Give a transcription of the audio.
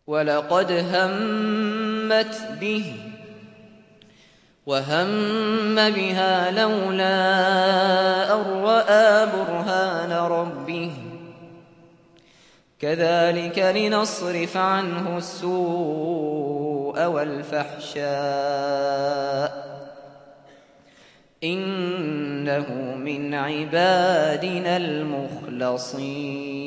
ولقد همت به وهم بها لولا أن رأى برهان ربه كذلك لنصرف عنه السوء والفحشاء إنه من عبادنا المخلصين.